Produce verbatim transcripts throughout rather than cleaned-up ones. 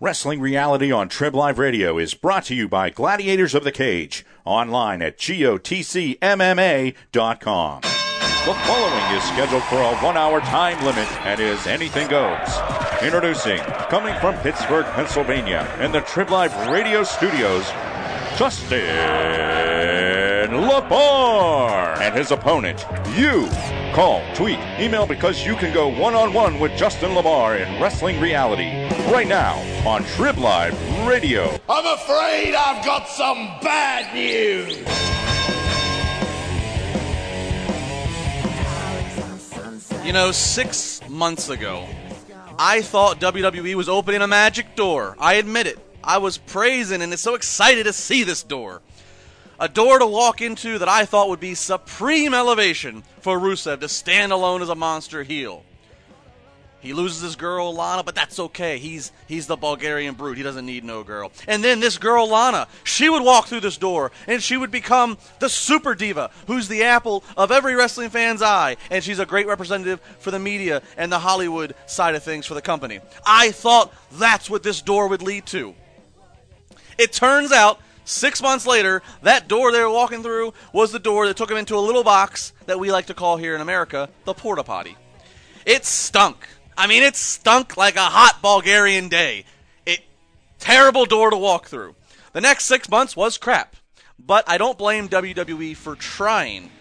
Wrestling Reality on Trib Live Radio is brought to you by Gladiators of the Cage, online at gotc m m a dot com. The following is scheduled for a one-hour time limit and is anything goes. Introducing, coming from Pittsburgh, Pennsylvania, in the Trib Live Radio studios, Justin LaBar and his opponent, you. Call, tweet, email because you can go one-on-one with Justin LaBar in Wrestling Reality right now on Trib Live Radio. I'm afraid I've got some bad news. You know, six months ago, I thought W W E was opening a magic door. I admit it. I was praising and so excited to see this door. A door to walk into that I thought would be supreme elevation for Rusev to stand alone as a monster heel. He loses his girl, Lana, but that's okay. He's he's the Bulgarian brute. He doesn't need no girl. And then this girl, Lana, she would walk through this door, and she would become the super diva, who's the apple of every wrestling fan's eye, and she's a great representative for the media and the Hollywood side of things for the company. I thought that's what this door would lead to. It turns out, six months later, that door they were walking through was the door that took them into a little box that we like to call here in America the porta potty. It stunk. I mean, it stunk like a hot Bulgarian day. It terrible door to walk through. The next six months was crap. But I don't blame W W E for trying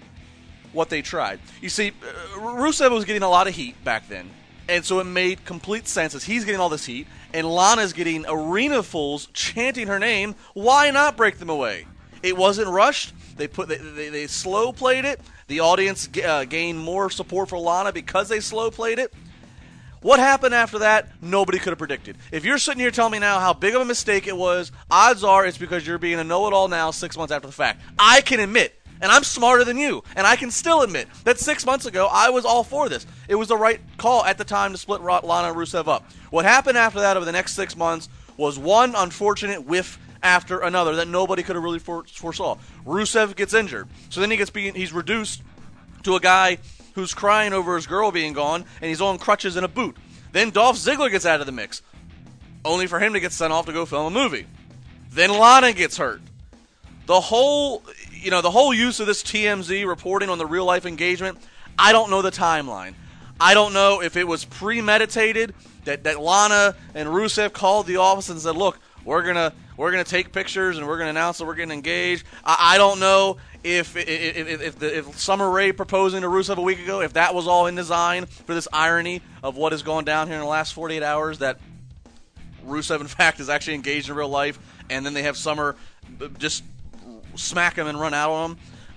what they tried. You see, uh, Rusev was getting a lot of heat back then. And so it made complete sense as he's getting all this heat and Lana's getting arena fulls chanting her name. Why not break them away? It wasn't rushed. They put they, they, they slow played it. The audience uh, gained more support for Lana because they slow played it. What happened after that, nobody could have predicted. If you're sitting here telling me now how big of a mistake it was, odds are it's because you're being a know-it-all now six months after the fact. I can admit, and I'm smarter than you, and I can still admit that six months ago I was all for this. It was the right call at the time to split Lana and Rusev up. What happened after that over the next six months was one unfortunate whiff after another that nobody could have really foresaw. Rusev gets injured, so then he gets being, he's reduced to a guy who's crying over his girl being gone, and he's on crutches and a boot. Then Dolph Ziggler gets out of the mix, only for him to get sent off to go film a movie. Then Lana gets hurt. The whole, you know, the whole use of this T M Z reporting on the real-life engagement, I don't know the timeline. I don't know if it was premeditated, that, that Lana and Rusev called the office and said, look, we're gonna we're gonna take pictures and we're gonna announce that we're getting engaged. I, I don't know if if if, if, the, if Summer Rae proposing to Rusev a week ago, if that was all in design for this irony of what has gone down here in the last forty-eight hours, that Rusev in fact is actually engaged in real life, and then they have Summer just smack him and run out on him.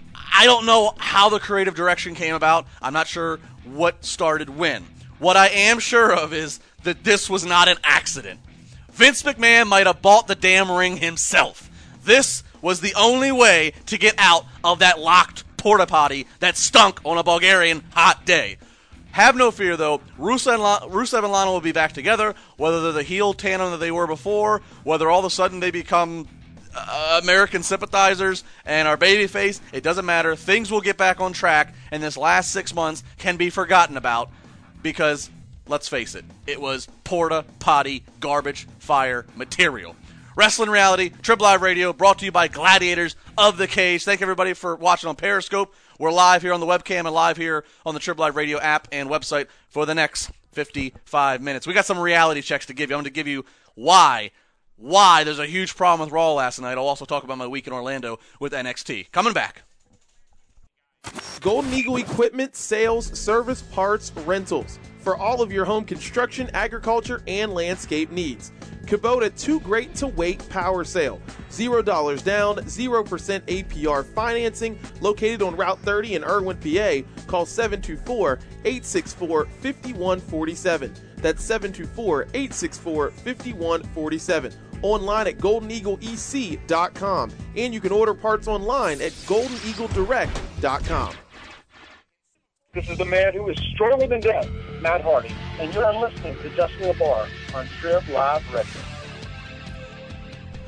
I don't know how the creative direction came about. I'm not sure what started when. What I am sure of is that this was not an accident. Vince McMahon might have bought the damn ring himself. This was the only way to get out of that locked porta potty that stunk on a Bulgarian hot day. Have no fear, though. Rusev and, La- Rusev and Lana will be back together, whether they're the heel tandem that they were before, whether all of a sudden they become uh, American sympathizers and are babyface. It doesn't matter. Things will get back on track, and this last six months can be forgotten about because, let's face it, it was porta potty garbage fire material. Wrestling Reality, Trib Live Radio, brought to you by Gladiators of the Cage. Thank everybody for watching on Periscope. We're live here on the webcam and live here on the Trib Live Radio app and website for the next fifty-five minutes. We got some reality checks to give you. I'm going to give you why, why there's a huge problem with Raw last night. I'll also talk about my week in Orlando with N X T. Coming back. Golden Eagle Equipment, Sales, Service, Parts, Rentals. For all of your home construction, agriculture, and landscape needs. Kubota Too Great to Wait Power Sale. zero dollars down, zero percent A P R financing, located on Route thirty in Irwin, P A. Call seven two four, eight six four, five one four seven. That's seven two four, eight six four, five one four seven. Online at golden eagle e c dot com. And you can order parts online at golden eagle direct dot com. This is the man who is stronger than death, Matt Hardy, and you're listening to Justin LaBar on Trib Live Radio.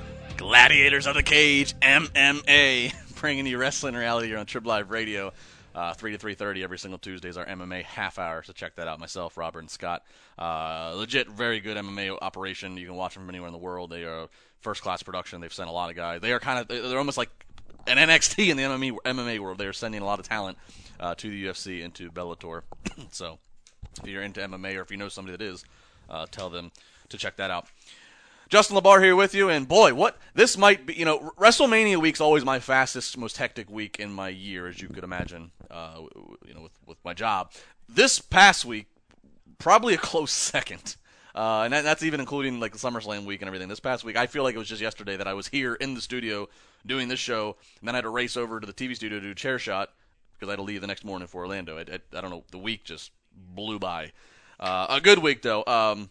Gladiators of the Cage, M M A, bringing you Wrestling Reality here on Trib Live Radio. Uh, three to three thirty every single Tuesday is our M M A half hour, so check that out. Myself, Robert, and Scott. Uh, legit, very good M M A operation. You can watch them from anywhere in the world. They are first-class production. They've sent a lot of guys. They are kind of, they're almost like an N X T in the M M A, M M A world. They're sending a lot of talent uh, to the U F C and to Bellator. So if you're into M M A or if you know somebody that is, uh, tell them to check that out. Justin LaBar here with you, and boy, what this might be, you know, WrestleMania week's always my fastest, most hectic week in my year, as you could imagine, uh, you know, with, with my job. This past week, probably a close second, uh, and that, that's even including, like, the SummerSlam week and everything. This past week, I feel like it was just yesterday that I was here in the studio doing this show, and then I had to race over to the T V studio to do Chair Shot, because I had to leave the next morning for Orlando. I, I, I don't know, the week just blew by. Uh, a good week, though. Um...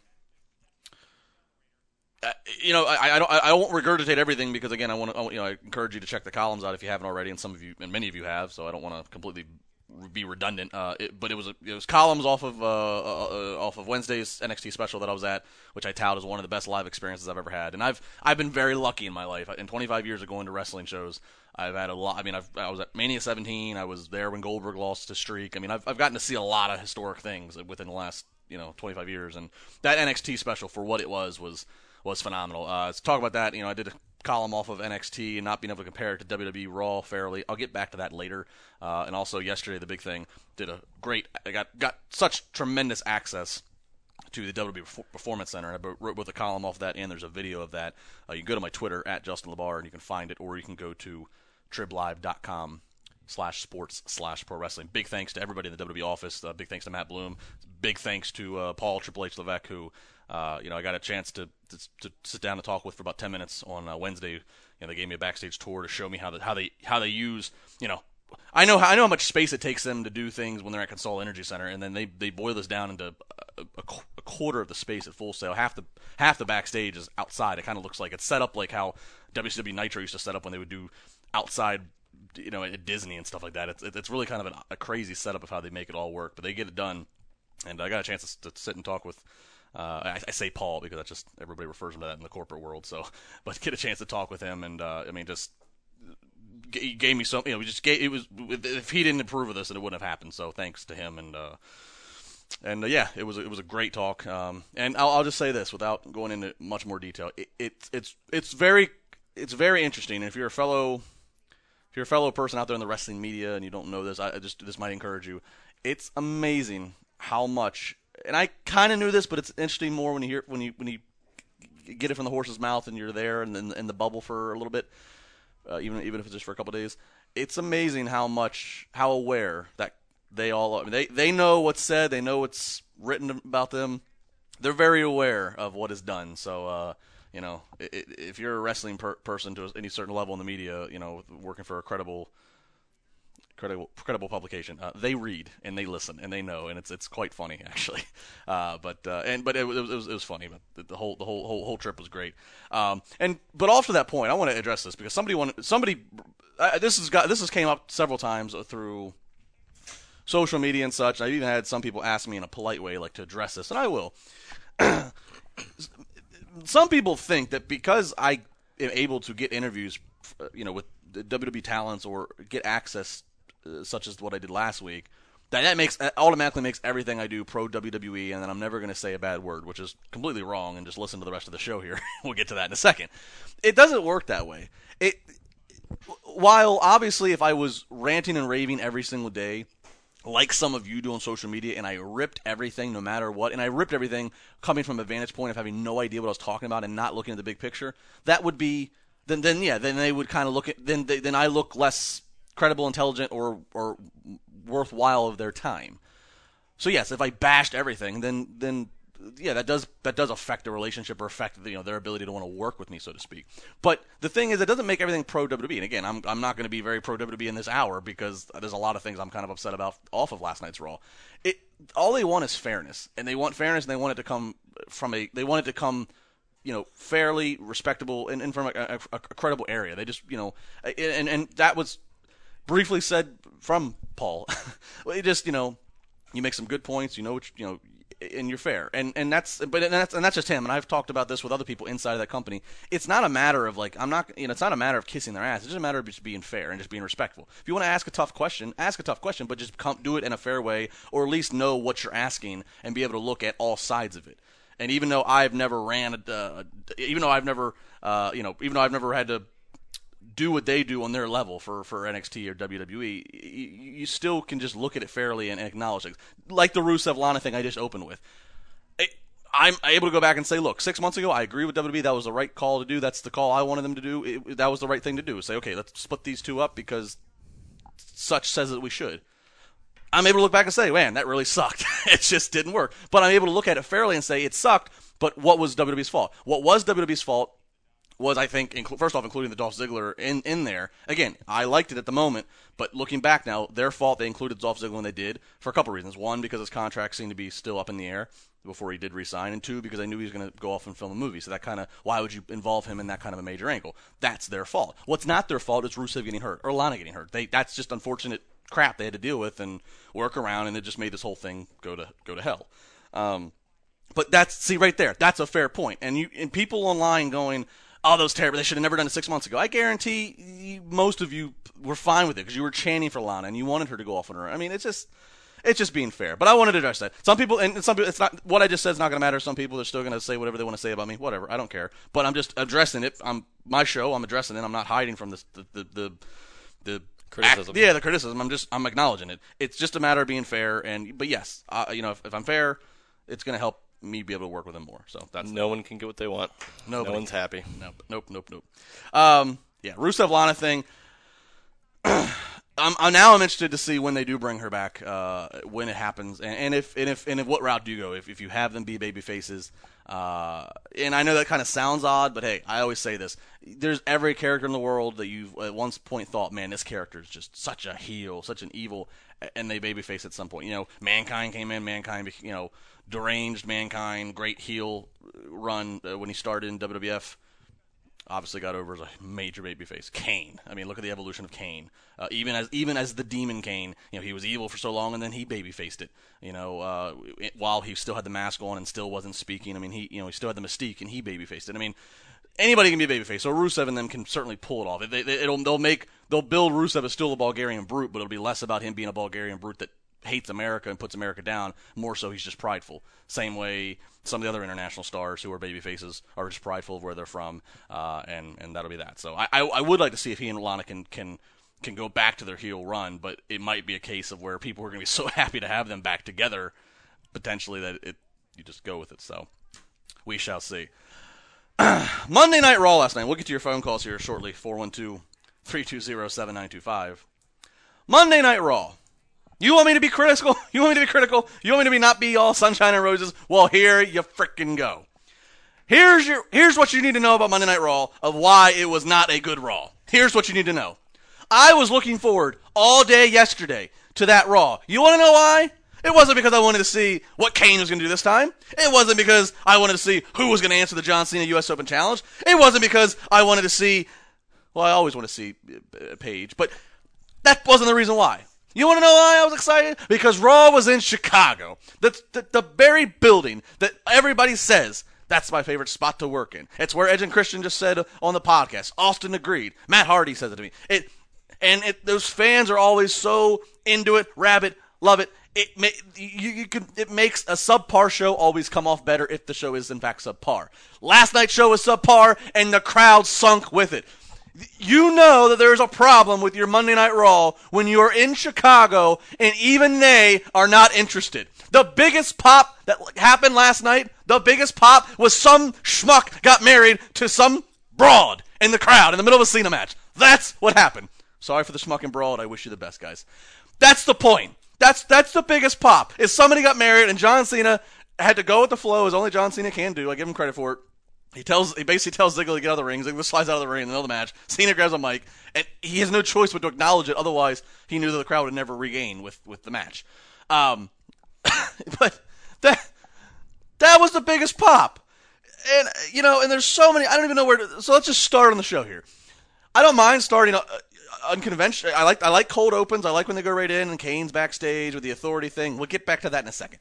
Uh, you know, I, I don't. I won't regurgitate everything because again, I want to. You know, I encourage you to check the columns out if you haven't already, and some of you, and many of you have. So I don't want to completely be redundant. Uh, it, but it was a, it was columns off of uh, uh, off of Wednesday's N X T special that I was at, which I tout as one of the best live experiences I've ever had. And I've I've been very lucky in my life. In twenty-five years of going to wrestling shows, I've had a lot. I mean, I've, I was at Mania seventeen. I was there when Goldberg lost to Streak. I mean, I've I've gotten to see a lot of historic things within the last you know twenty-five years. And that N X T special, for what it was, was. was phenomenal. Uh, let's talk about that. You know, I did a column off of N X T and not being able to compare it to W W E Raw fairly. I'll get back to that later. Uh, and also yesterday, the big thing, did a great, I got, got such tremendous access to the W W E Performance Center. I wrote both a column off of that and there's a video of that. Uh, you can go to my Twitter, at Justin LaBar, and you can find it, or you can go to triblive.com slash sports slash pro wrestling. Big thanks to everybody in the W W E office. Uh, big thanks to Matt Bloom. Big thanks to uh, Paul Triple H Levesque, who Uh, you know, I got a chance to, to to sit down and talk with for about ten minutes on uh, Wednesday. You know, they gave me a backstage tour to show me how the, how they how they use. You know, I know how, I know how much space it takes them to do things when they're at Consol Energy Center, and then they, they boil this down into a, a, a quarter of the space at Full Sail. Half the half the backstage is outside. It kind of looks like it's set up like how W C W Nitro used to set up when they would do outside. You know, at Disney and stuff like that. It's it's really kind of an, a crazy setup of how they make it all work, but they get it done. And I got a chance to, to sit and talk with. Uh, I, I say Paul because that's just everybody refers him to that in the corporate world. So, but get a chance to talk with him, and uh, I mean, just he gave me some. You know, we just gave it was if he didn't approve of this, then it wouldn't have happened. So, thanks to him, and uh, and uh, yeah, it was it was a great talk. Um, and I'll, I'll just say this without going into much more detail. It, it it's it's very it's very interesting. And if you're a fellow if you're a fellow person out there in the wrestling media and you don't know this, I, I just this might encourage you. It's amazing how much. And I kind of knew this, but it's interesting more when you hear when you when you get it from the horse's mouth and you're there and in, in the bubble for a little bit, uh, even even if it's just for a couple of days. It's amazing how much how aware that they all are. I mean, they they know what's said, they know what's written about them. They're very aware of what is done. So uh, you know, if you're a wrestling per- person to any certain level in the media, you know, working for a credible. Credible, credible publication. Uh, they read and they listen and they know, and it's it's quite funny actually. Uh, but uh, and but it, it, was, it was it was funny. But the whole the whole whole, whole trip was great. Um, and but off to that point, I want to address this because somebody wanted somebody. Uh, this has got this has came up several times through social media and such. I've even had some people ask me in a polite way like to address this, and I will. Some people think that because I am able to get interviews, you know, with the W W E talents or get access. Uh, such as what I did last week, that that makes that automatically makes everything I do pro W W E, and then I'm never going to say a bad word, which is completely wrong. And just listen to the rest of the show here. We'll get to that in a second. It doesn't work that way. It while obviously if I was ranting and raving every single day, like some of you do on social media, and I ripped everything no matter what, and I ripped everything coming from a vantage point of having no idea what I was talking about and not looking at the big picture, that would be then then yeah then they would kind of look at then they, then I look less. Credible, intelligent, or or worthwhile of their time. So yes, if I bashed everything, then then yeah, that does that does affect the relationship or affect you know their ability to want to work with me, so to speak. But the thing is, it doesn't make everything pro W W E. And again, I'm I'm not going to be very pro W W E in this hour because there's a lot of things I'm kind of upset about off of last night's Raw. It all they want is fairness, and they want fairness, and they want it to come from a they want it to come. You know, fairly respectable and, and from a, a, a credible area. They just you know, and and that was. Briefly said from Paul, it just you know, you make some good points. You know, which, you know, and you're fair. And and that's but and that's and that's just him. And I've talked about this with other people inside of that company. It's not a matter of like I'm not you know it's not a matter of kissing their ass. It's just a matter of just being fair and just being respectful. If you want to ask a tough question, ask a tough question, but just come, do it in a fair way, or at least know what you're asking and be able to look at all sides of it. And even though I've never ran a, uh, even though I've never uh, you know even though I've never had to do what they do on their level for, for N X T or W W E, you, you still can just look at it fairly and acknowledge it. Like the Rusev-Lana thing I just opened with. It, I'm able to go back and say, look, six months ago, I agree with W W E. That was the right call to do. That's the call I wanted them to do. It, that was the right thing to do. Say, okay, let's split these two up because such says that we should. I'm able to look back and say, man, that really sucked. It just didn't work. But I'm able to look at it fairly and say it sucked, but what was W W E's fault? What was W W E's fault was, I think, inclu- first off, including the Dolph Ziggler in, in there. Again, I liked it at the moment, but looking back now, their fault they included Dolph Ziggler when they did for a couple reasons. One, because his contract seemed to be still up in the air before he did resign, and two, because they knew he was going to go off and film a movie. So that kind of, why would you involve him in that kind of a major angle? That's their fault. What's not their fault is Rusev getting hurt or Lana getting hurt. They That's just unfortunate crap they had to deal with and work around, and it just made this whole thing go to go to hell. Um, but that's, see right there, that's a fair point. And you and people online going, oh, those terrible, they should have never done it six months ago. I guarantee you, most of you were fine with it because you were chanting for Lana and you wanted her to go off on her. I mean, it's just, it's just being fair. But I wanted to address that. Some people, and some people, it's not, what I just said is not going to matter. Some people are still going to say whatever they want to say about me. Whatever, I don't care. But I'm just addressing it. I'm my show. I'm addressing it. I'm not hiding from this, the, the, the, the criticism. Act, yeah, the criticism. I'm just, I'm acknowledging it. It's just a matter of being fair. And but yes, uh, you know, if, if I'm fair, it's going to help me be able to work with them more. So that's no one can get what they want. Nobody. No one's happy. Nope, nope, nope, nope. Um, yeah, Rusev Lana thing. I'm, I'm now I'm interested to see when they do bring her back, uh, when it happens, and, and if and if and if what route do you go? If if you have them be baby faces, uh, and I know that kind of sounds odd, but hey, I always say this: there's every character in the world that you've at one point thought, man, this character is just such a heel, such an evil, and they babyface at some point. You know, Mankind came in, Mankind, you know. Deranged Mankind, great heel run uh, when he started in W W F. Obviously got over as a major babyface. Kane. I mean, look at the evolution of Kane. Uh, even as even as the Demon Kane, you know, he was evil for so long, and then he babyfaced it. You know, uh, it, while he still had the mask on and still wasn't speaking. I mean, he you know he still had the mystique, and he babyfaced it. I mean, anybody can be a babyface. So Rusev and them can certainly pull it off. They, they, it'll they'll make they'll build Rusev as still a Bulgarian brute, but it'll be less about him being a Bulgarian brute that hates America and puts America down, more so he's just prideful. Same way some of the other international stars who are baby faces are just prideful of where they're from, uh, and, and that'll be that. So I, I, I would like to see if he and Lana can, can can go back to their heel run, but it might be a case of where people are going to be so happy to have them back together, potentially, that it you just go with it. So we shall see. Monday Night Raw last night. We'll get to your phone calls here shortly, four one two, three two zero, seven nine two five. Monday Night Raw. You want me to be critical? You want me to be critical? You want me to be not be all sunshine and roses? Well, here you frickin' go. Here's your. Here's what you need to know about Monday Night Raw of why it was not a good Raw. Here's what you need to know. I was looking forward all day yesterday to that Raw. You want to know why? It wasn't because I wanted to see what Kane was going to do this time. It wasn't because I wanted to see who was going to answer the John Cena U S Open Challenge. It wasn't because I wanted to see, well, I always want to see Paige, but that wasn't the reason why. You want to know why I was excited? Because Raw was in Chicago. The, the, the very building that everybody says, that's my favorite spot to work in. It's where Edge and Christian just said on the podcast. Austin agreed. Matt Hardy says it to me. It, and it, those fans are always so into it, rabid, love it. It, may, you, you can, it makes a subpar show always come off better if the show is in fact subpar. Last night's show was subpar, and the crowd sunk with it. You know that there's a problem with your Monday Night Raw when you are in Chicago and even they are not interested. The biggest pop that happened last night, the biggest pop was some schmuck got married to some broad in the crowd in the middle of a Cena match. That's what happened. Sorry for the schmuck and broad. I wish you the best, guys. That's the point. That's that's the biggest pop. Is somebody got married and John Cena had to go with the flow as only John Cena can do. I give him credit for it. He tells, he basically tells Ziggler to get out of the ring. Ziggler slides out of the ring in the middle of the match. Cena grabs a mic, and he has no choice but to acknowledge it. Otherwise, he knew that the crowd would never regain with, with the match. Um, but that that was the biggest pop. And, you know, and there's so many, I don't even know where to, so let's just start on the show here. I don't mind starting uh, unconventional. I like I like cold opens. I like when they go right in and Kane's backstage with the authority thing. We'll get back to that in a second.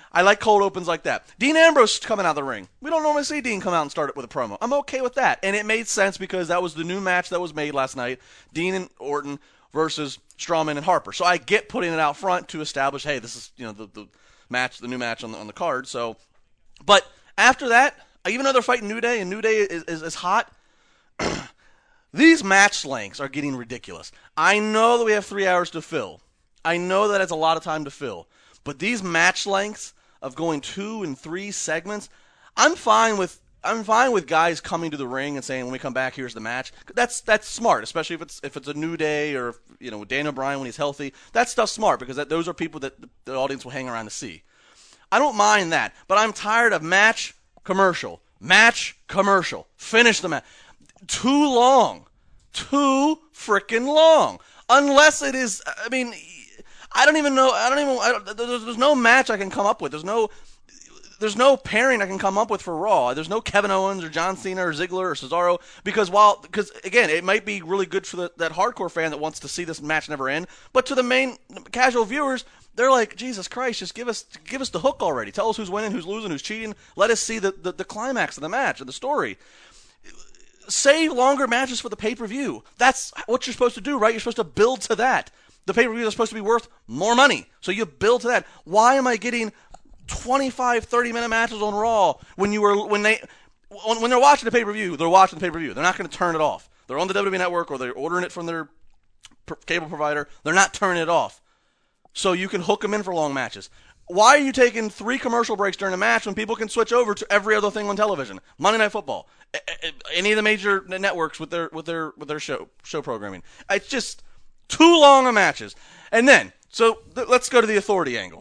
I like cold opens like that. Dean Ambrose coming out of the ring. We don't normally see Dean come out and start it with a promo. I'm okay with that. And it made sense because that was the new match that was made last night. Dean and Orton versus Strowman and Harper. So I get putting it out front to establish, hey, this is, you know, the, the match, the new match on the, on the card. So, but after that, even though they're fighting New Day and New Day is, is, is hot, these match lengths are getting ridiculous. I know that we have three hours to fill. I know that it's a lot of time to fill. But these match lengths of going two and three segments, I'm fine with I'm fine with guys coming to the ring and saying, when we come back, here's the match. That's that's smart, especially if it's if it's a New Day or, you know, Daniel Bryan when he's healthy. That stuff's smart because that, those are people that the audience will hang around to see. I don't mind that, but I'm tired of match, commercial, match, commercial. Finish the match. Too long. Too freaking long. Unless it is, I mean, I don't even know, I don't even, I don't, there's, there's no match I can come up with. There's no, there's no pairing I can come up with for Raw. There's no Kevin Owens or John Cena or Ziggler or Cesaro because while, because again, it might be really good for the, that hardcore fan that wants to see this match never end, but to the main casual viewers, they're like, Jesus Christ, just give us, give us the hook already. Tell us who's winning, who's losing, who's cheating. Let us see the, the, the climax of the match and the story. Save longer matches for the pay-per-view. That's what you're supposed to do, right? You're supposed to build to that. The pay-per-view is supposed to be worth more money, so you build to that. Why am I getting twenty-five, thirty-minute matches on Raw when you were when they when they're watching the pay-per-view? They're watching the pay-per-view. They're not going to turn it off. They're on the W W E Network or they're ordering it from their cable provider. They're not turning it off, so you can hook them in for long matches. Why are you taking three commercial breaks during a match when people can switch over to every other thing on television? Monday Night Football, any of the major networks with their with their with their show show programming. It's just too long of matches. And then, so th- let's go to the authority angle.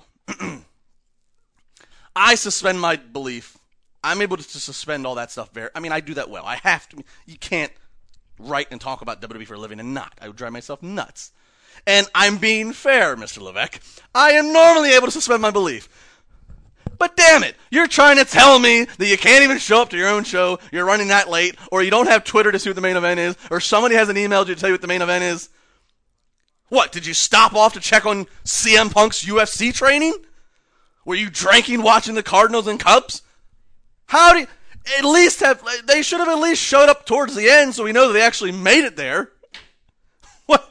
I suspend my belief. I'm able to, to suspend all that stuff. Very, I mean, I do that well. I have to. You can't write and talk about W W E for a living and not. I would drive myself nuts. And I'm being fair, Mister Levesque. I am normally able to suspend my belief. But damn it, you're trying to tell me that you can't even show up to your own show, you're running that late, or you don't have Twitter to see what the main event is, or somebody hasn't emailed you to tell you what the main event is? What, did you stop off to check on C M Punk's U F C training? Were you drinking watching the Cardinals and Cubs? How do you, at least have, they should have at least showed up towards the end so we know that they actually made it there. What?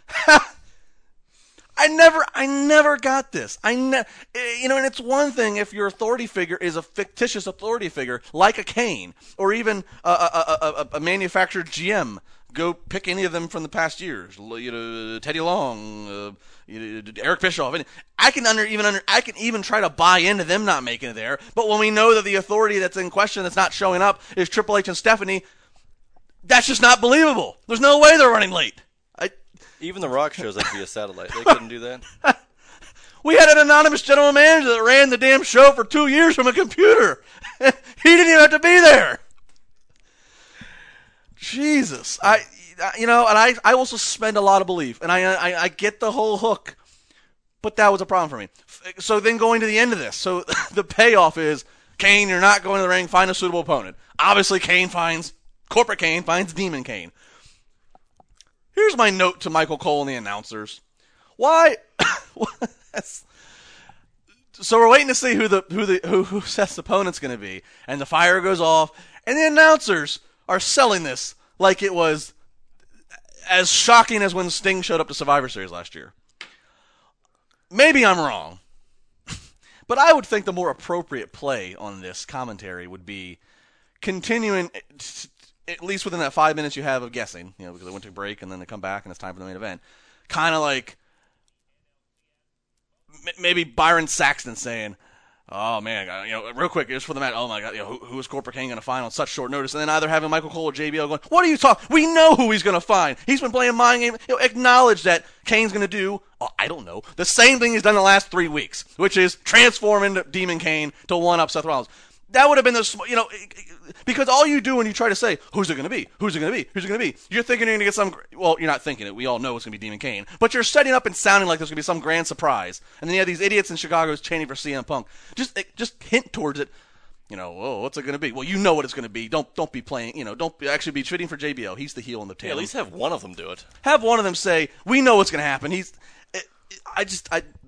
I never, I never got this. I ne- you know, and it's one thing if your authority figure is a fictitious authority figure, like a Kane, or even a, a, a, a manufactured G M. Go pick any of them from the past years. You know, Teddy Long, uh, you know, Eric Bischoff. And I can under even under I can even try to buy into them not making it there. But when we know that the authority that's in question that's not showing up is Triple H and Stephanie, that's just not believable. There's no way they're running late. I, even The Rock shows up via satellite. They couldn't do that. We had an anonymous general manager that ran the damn show for two years from a computer. He didn't even have to be there. Jesus, I, you know, and I, I will suspend a lot of belief, and I, I, I get the whole hook, but that was a problem for me. So then going to the end of this, so the payoff is, Kane, you're not going to the ring, find a suitable opponent. Obviously, Kane finds, corporate Kane finds Demon Kane. Here's my note to Michael Cole and the announcers. Why? So we're waiting to see who the who the who, who Seth's opponent's going to be, and the fire goes off, and the announcers are selling this like it was as shocking as when Sting showed up to Survivor Series last year. Maybe I'm wrong, but I would think the more appropriate play on this commentary would be continuing, at least within that five minutes you have of guessing, you know, because they went to break and then they come back and it's time for the main event. Kind of like maybe Byron Saxton saying, oh, man, you know, real quick, just for the match, oh, my God, you know, who, who is Corporate Kane going to find on such short notice? And then either having Michael Cole or J B L going, what are you talking? We know who he's going to find. He's been playing mind game. You know, acknowledge that Kane's going to do, oh, I don't know, the same thing he's done the last three weeks, which is transform into Demon Kane to one-up Seth Rollins. That would have been the, you know, because all you do when you try to say, who's it going to be? Who's it going to be? Who's it going to be? You're thinking you're going to get some, well, you're not thinking it. We all know it's going to be Demon Kane. But you're setting up and sounding like there's going to be some grand surprise. And then you have these idiots in Chicago chanting for C M Punk. Just just hint towards it. You know, oh, what's it going to be? Well, you know what it's going to be. Don't don't be playing, you know, don't be, actually be treating for J B L. He's the heel in the tail. Yeah, at least have one of them do it. Have one of them say, we know what's going to happen. He's, it, it, I just, I,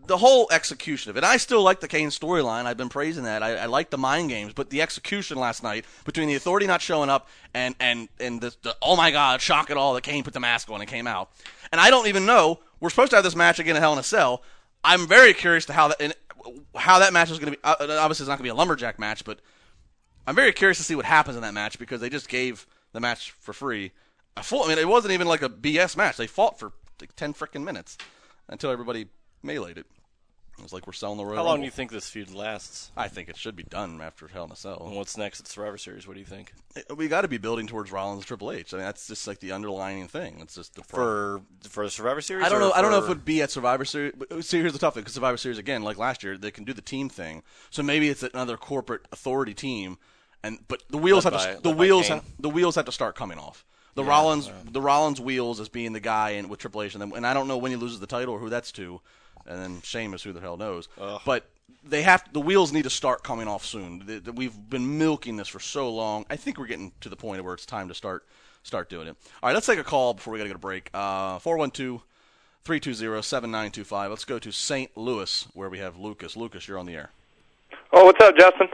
the whole execution of it. I still like the Kane storyline. I've been praising that. I, I like the mind games, but the execution last night between the Authority not showing up and and and the, the oh my God, shock it all that Kane put the mask on and came out. And I don't even know. We're supposed to have this match again in Hell in a Cell. I'm very curious to how that and how that match is going to be. Obviously, it's not going to be a lumberjack match, but I'm very curious to see what happens in that match because they just gave the match for free. A full. I mean, it wasn't even like a B S match. They fought for like ten freaking minutes until everybody meleeed it. It was like we're selling the Royal How long Rumble. do you think this feud lasts? I think it should be done after Hell in a Cell. And what's next at Survivor Series? What do you think? We got to be building towards Rollins and Triple H. I mean, that's just like the underlying thing. It's just the For for the Survivor Series? I don't know. or I don't know if for- it would be at Survivor Series. But see, here's the tough thing: because Survivor Series again, like last year, they can do the team thing. So maybe it's another corporate authority team, and but the wheels Led have by- to the led by wheels Kane. have, the wheels have to start coming off. The Rollins the Rollins wheels as being the guy in with Triple H, and, then, and I don't know when he loses the title or who that's to, and then Sheamus, who the hell knows. Ugh. But they have the wheels need to start coming off soon. The- the- We've been milking this for so long. I think we're getting to the point where it's time to start start doing it. All right, let's take a call before we got to go to break. Uh, four one two, three two zero, seven nine two five. Let's go to Saint Louis where we have Lucas. Lucas, you're on the air. Oh, what's up, Justin?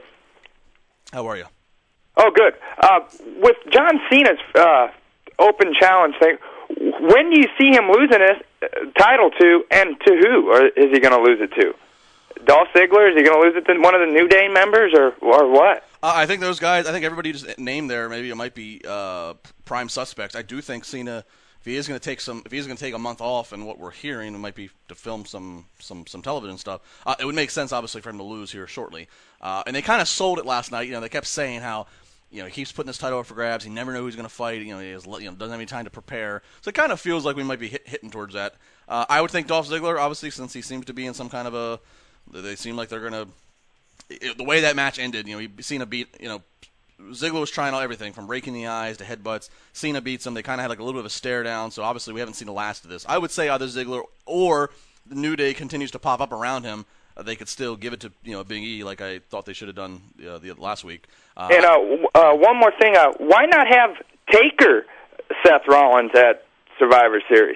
How are you? Oh, good. Uh, with John Cena's uh, open challenge thing, when do you see him losing this uh, title to, and to who? Or is he going to lose it to? Dolph Ziggler? Is he going to lose it to one of the New Day members, or or what? Uh, I think those guys, I think everybody just named there, maybe it might be uh, prime suspects. I do think Cena, if he is going to take some, if he's going to take a month off, and what we're hearing, it might be to film some some, some television stuff. Uh, it would make sense, obviously, for him to lose here shortly. Uh, and they kind of sold it last night. You know, they kept saying how, you know, he keeps putting his title up for grabs. He never knows who he's going to fight. You know, he has, you know, doesn't have any time to prepare. So it kind of feels like we might be hit, hitting towards that. Uh, I would think Dolph Ziggler, obviously, since he seems to be in some kind of a, they seem like they're going to, the way that match ended, you know, you've seen a beat, you know, Ziggler was trying out everything from raking the eyes to headbutts. Cena beats him. They kind of had like a little bit of a stare down, so obviously we haven't seen the last of this. I would say either Ziggler or the New Day continues to pop up around him. Uh, they could still give it to, you know, Big E like I thought they should have done uh, the last week. Uh, And uh, w- uh, one more thing, uh, why not have Taker Seth Rollins at Survivor Series?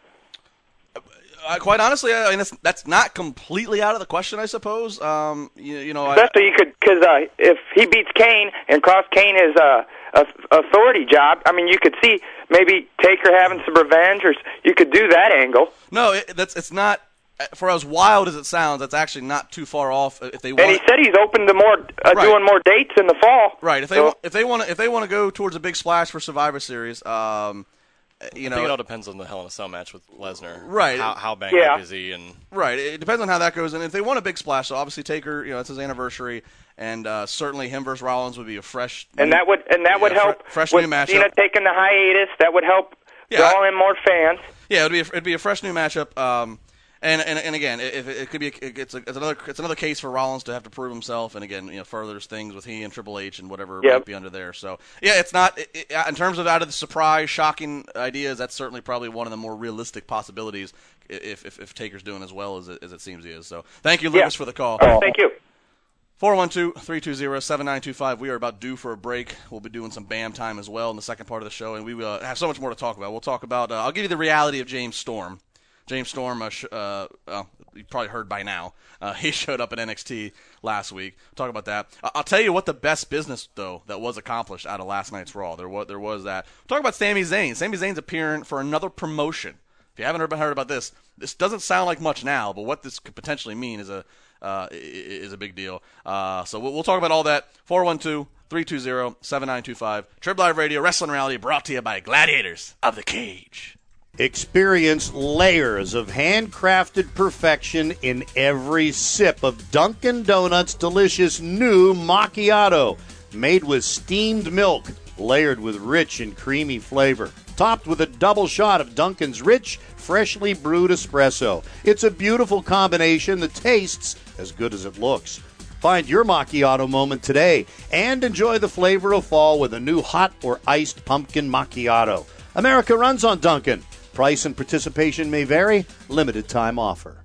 Uh, quite honestly, I mean, that's, that's not completely out of the question, I suppose. Um, you, you know, I, Especially you could, because uh, if he beats Kane and costs Kane his uh, authority job, I mean, you could see maybe Taker having some revenge, or s- you could do that angle. no, it, that's it's not. For as wild as it sounds, that's actually not too far off. If they And want, he said he's open to more uh, Right. doing more dates in the fall. right? If they So- wa- if they want to if they want to go towards a big splash for Survivor Series, um, you I know, think it all depends on the Hell in a Cell match with Lesnar. Right. How, how banged Yeah. up is he? And right. It depends on how that goes. And if they want a big splash, so obviously Taker, you know, it's his anniversary, and uh, certainly him versus Rollins would be a fresh. And that would and that would Yeah, fre- help fresh with new matchup. Cena taking the hiatus. That would help Yeah, draw I- in more fans. Yeah, it'd be a, it'd be a fresh new matchup. Um, and, and and again, if it, it could be, a, it's, a, it's another it's another case for Rollins to have to prove himself. And again, you know, furthers things with he and Triple H and whatever Yep. might be under there. So yeah, it's not it, it, in terms of out of the surprise, shocking ideas. That's certainly probably one of the more realistic possibilities if if, if Taker's doing as well as it, as it seems he is. So thank you, Lucas, Yeah. for the call. All right, thank you. four one two, three two zero, seven nine two five. We are about due for a break. We'll be doing some BAM time as well in the second part of the show, and we uh, have so much more to talk about. We'll talk about, uh, I'll give you the reality of James Storm. James Storm, uh, sh- uh, well, you probably heard by now, uh, he showed up at N X T last week. Talk about that. Uh, I'll tell you what the best business, though, that was accomplished out of last night's Raw. There was, there was that. Talk about Sami Zayn. Sami Zayn's appearing for another promotion. If you haven't heard, heard about this, this doesn't sound like much now, but what this could potentially mean is a uh, is a big deal. Uh, so we'll, we'll talk about all that. four one two, three two zero, seven nine two five. Trib Live Radio, Wrestling Reality, brought to you by Gladiators of the Cage. Experience layers of handcrafted perfection in every sip of Dunkin' Donuts' delicious new macchiato, made with steamed milk, layered with rich and creamy flavor, topped with a double shot of Dunkin's rich, freshly brewed espresso. It's a beautiful combination that tastes as good as it looks. Find your macchiato moment today and enjoy the flavor of fall with a new hot or iced pumpkin macchiato. America runs on Dunkin'. Price and participation may vary. Limited time offer.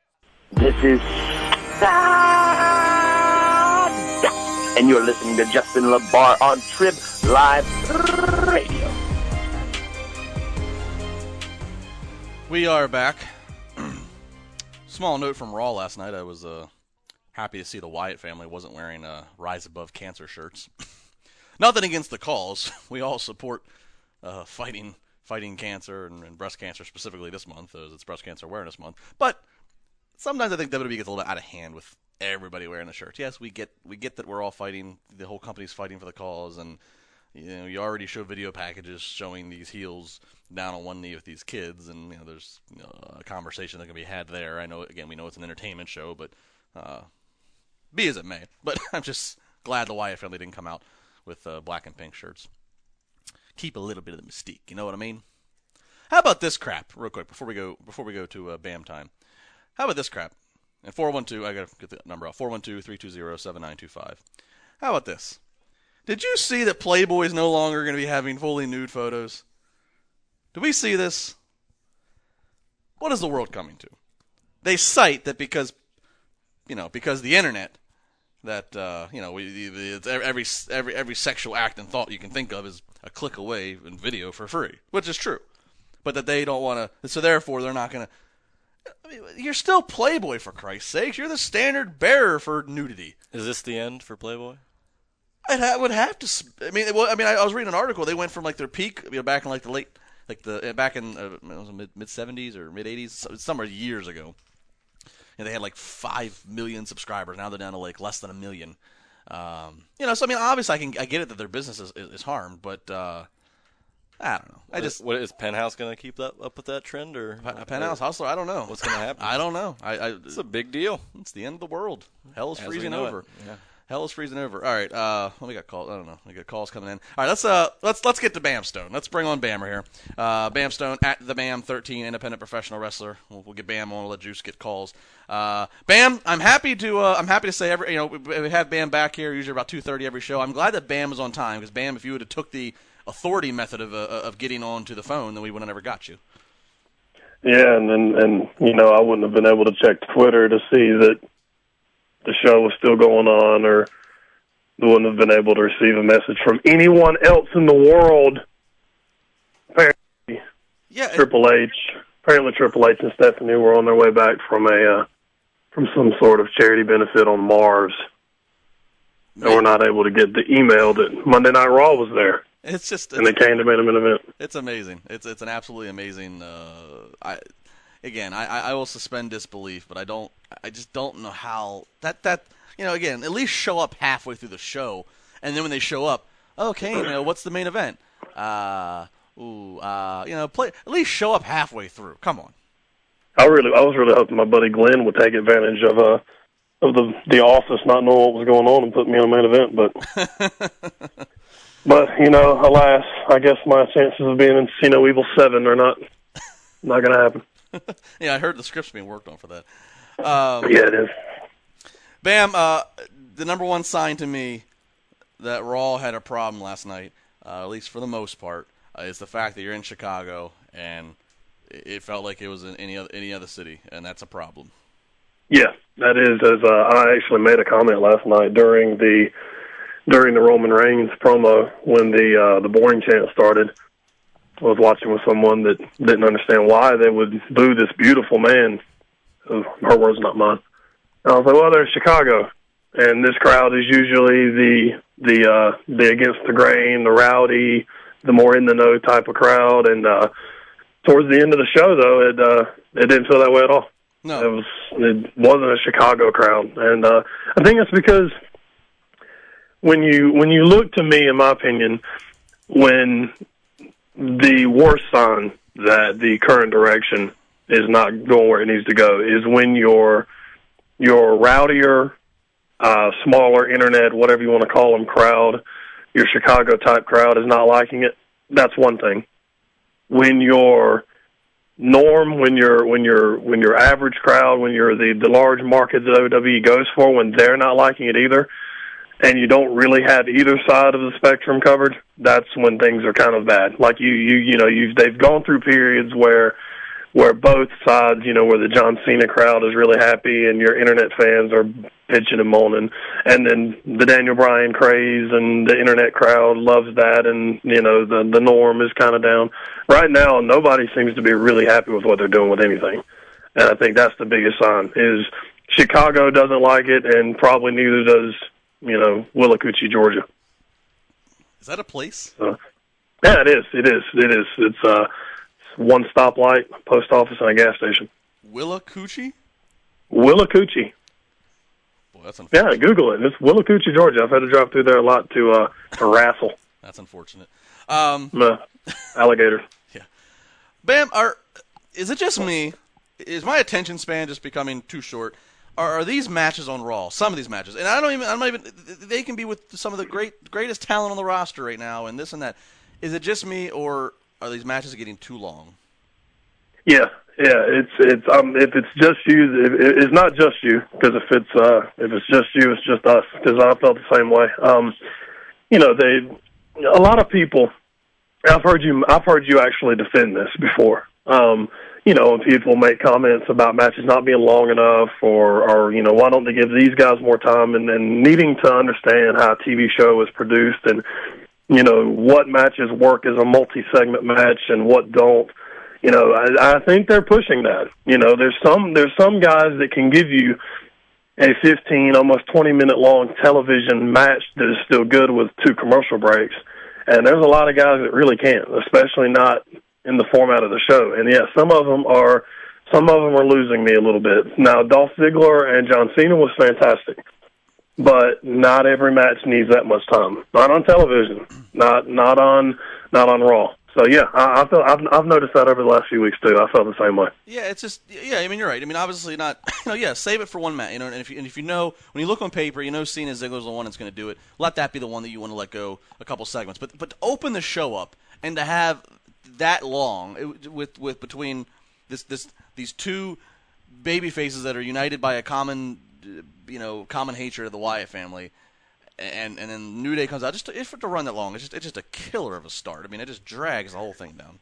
This is and you're listening to Justin LaBar on Trib Live Radio. We are back. Small note from Raw last night. I was uh, happy to see the Wyatt family wasn't wearing uh, Rise Above Cancer shirts. Nothing against the cause. We all support uh, fighting fighting cancer and, and breast cancer specifically this month, as it's Breast Cancer Awareness Month. But sometimes I think W W E gets a little bit out of hand with everybody wearing the shirts. Yes, we get we get that we're all fighting. The whole company's fighting for the cause, and you know, you already show video packages showing these heels down on one knee with these kids, and you know, there's you know, a conversation that can be had there. I know, again, we know it's an entertainment show, but uh, be as it may. But I'm just glad the Wyatt family didn't come out with uh, black and pink shirts. Keep a little bit of the mystique, you know what I mean? How about this crap, real quick, before we go before we go to uh, BAM time? How about this crap? And four one two, I gotta get the number out. four one two, three two zero, seven nine two five. How about this? Did you see that Playboy's no longer going to be having fully nude photos? Do we see this? What is the world coming to? They cite that because, you know, because the internet, that uh, you know, we, it's every every every sexual act and thought you can think of is a click away in video for free, which is true. But that they don't want to, so therefore they're not going to. I mean, you're still Playboy, for Christ's sakes. You're the standard bearer for nudity. Is this the end for Playboy? I would have to. I mean, well, I mean, I was reading an article. They went from like their peak, you know, back in like the late, like the back in uh, mid mid seventies or mid eighties, somewhere years ago. And they had like five million subscribers. Now they're down to like less than a million. Um, you know, so I mean, obviously, I can I get it that their business is, is, is harmed, but uh, I don't know. I just what is Penthouse going to keep that up with that trend, or a Penthouse Hustler? I don't know what's going to happen. I don't know. I, I it's a big deal. It's the end of the world. Hell is As freezing we know over. it. Yeah. Hell is freezing over. All right, uh, well, we got calls. I don't know. We got calls coming in. All right, let's uh, let's let's get to Bam Stone. Let's bring on Bammer here. Uh, Bam Stone at the Bam thirteen, independent professional wrestler. We'll, we'll get Bam on. We'll let Juice get calls. Uh, Bam, I'm happy to uh, I'm happy to say every you know we, we have Bam back here usually about two thirty every show. I'm glad that Bam is on time because Bam, if you would have took the authority method of uh, of getting on to the phone, then we would have never got you. Yeah, and, and and you know I wouldn't have been able to check Twitter to see that the show was still going on, or wouldn't have been able to receive a message from anyone else in the world. Apparently, yeah, Triple H. Apparently, Triple H and Stephanie were on their way back from a uh, from some sort of charity benefit on Mars, and were not able to get the email that Monday Night Raw was there. It's just, it's, and they came to main event. It's amazing. It's it's an absolutely amazing. Uh, I again, I, I will suspend disbelief, but I don't. I just don't know how that that. You know, again, at least show up halfway through the show, and then when they show up, okay, you know, what's the main event? Uh, ooh, uh, you know, play at least show up halfway through. Come on. I really, I was really hoping my buddy Glenn would take advantage of uh of the the office not knowing what was going on and put me on a main event, but but you know, alas, I guess my chances of being in See No Evil seven are not not going to happen. Yeah, I heard the script's being worked on for that. Um, yeah, it is. Bam, uh, the number one sign to me that Raw had a problem last night, uh, at least for the most part, uh, is the fact that you're in Chicago and it felt like it was in any other any other city, and that's a problem. Yeah, that is. As uh, I actually made a comment last night during the during the Roman Reigns promo when the uh, the boring chant started. I was watching with someone that didn't understand why they would boo this beautiful man. Her words, not mine. And I was like, well, there's Chicago, and this crowd is usually the the uh, the against the grain, the rowdy, the more in the know type of crowd. And uh, towards the end of the show, though, it uh, it didn't feel that way at all. No, it was it wasn't a Chicago crowd, and uh, I think it's because when you when you look to me, in my opinion, when the worst sign that the current direction is not going where it needs to go is when your your rowdier, uh, smaller internet, whatever you want to call them, crowd, your Chicago type crowd is not liking it. That's one thing. When your norm, when your when your when your average crowd, when you're the the large market that W W E goes for, when they're not liking it either, and you don't really have either side of the spectrum covered, that's when things are kind of bad. Like you, you, you know, you've they've gone through periods where, where both sides, you know, where the John Cena crowd is really happy and your internet fans are bitching and moaning, and then the Daniel Bryan craze and the internet crowd loves that, and you know the the norm is kind of down. Right now, nobody seems to be really happy with what they're doing with anything. And I think that's the biggest sign is Chicago doesn't like it, and probably neither does, you know, Willacoochee, Georgia. Is that a place? Uh, yeah, it is. It is. It is. It's uh, one stoplight, post office, and a gas station. Willacoochee? Willacoochee. Boy, that's yeah, Google it. It's Willacoochee, Georgia. I've had to drive through there a lot to uh, to wrestle. That's unfortunate. Um, uh, alligator. Yeah. Bam, are is it just me? Is my attention span just becoming too short? Are, are these matches on Raw? Some of these matches, and I don't even. I'm not even. They can be with some of the great, greatest talent on the roster right now, and this and that. Is it just me, or are these matches getting too long? Yeah, yeah. It's it's um if it's just you, if, it's not just you, because if it's uh if it's just you, it's just us. Because I felt the same way. Um, you know, they a lot of people. I've heard you. I've heard you actually defend this before. Um, you know, and people make comments about matches not being long enough, or, or you know, why don't they give these guys more time, and, and needing to understand how a T V show is produced, and you know what matches work as a multi-segment match and what don't. You know, I, I think they're pushing that. You know, there's some there's some guys that can give you a fifteen, almost twenty minute long television match that is still good with two commercial breaks, and there's a lot of guys that really can't, especially not in the format of the show. And yeah, some of them are some of them are losing me a little bit. Now, Dolph Ziggler and John Cena was fantastic, but not every match needs that much time. Not on television. Not not on not on Raw. So yeah, I, I feel I've I've noticed that over the last few weeks too. I felt the same way. Yeah, it's just yeah. I mean, you're right. I mean, obviously not. You know, yeah, save it for one match. You know, and if you, and if you know when you look on paper, you know Cena Ziggler's the one that's going to do it. Let that be the one that you want to let go a couple segments. But but to open the show up and to have that long it, with with between this this these two baby faces that are united by a common you know common hatred of the Wyatt family, and and then New Day comes out just to, if to run that long, it's just it's just a killer of a start. I mean, it just drags the whole thing down.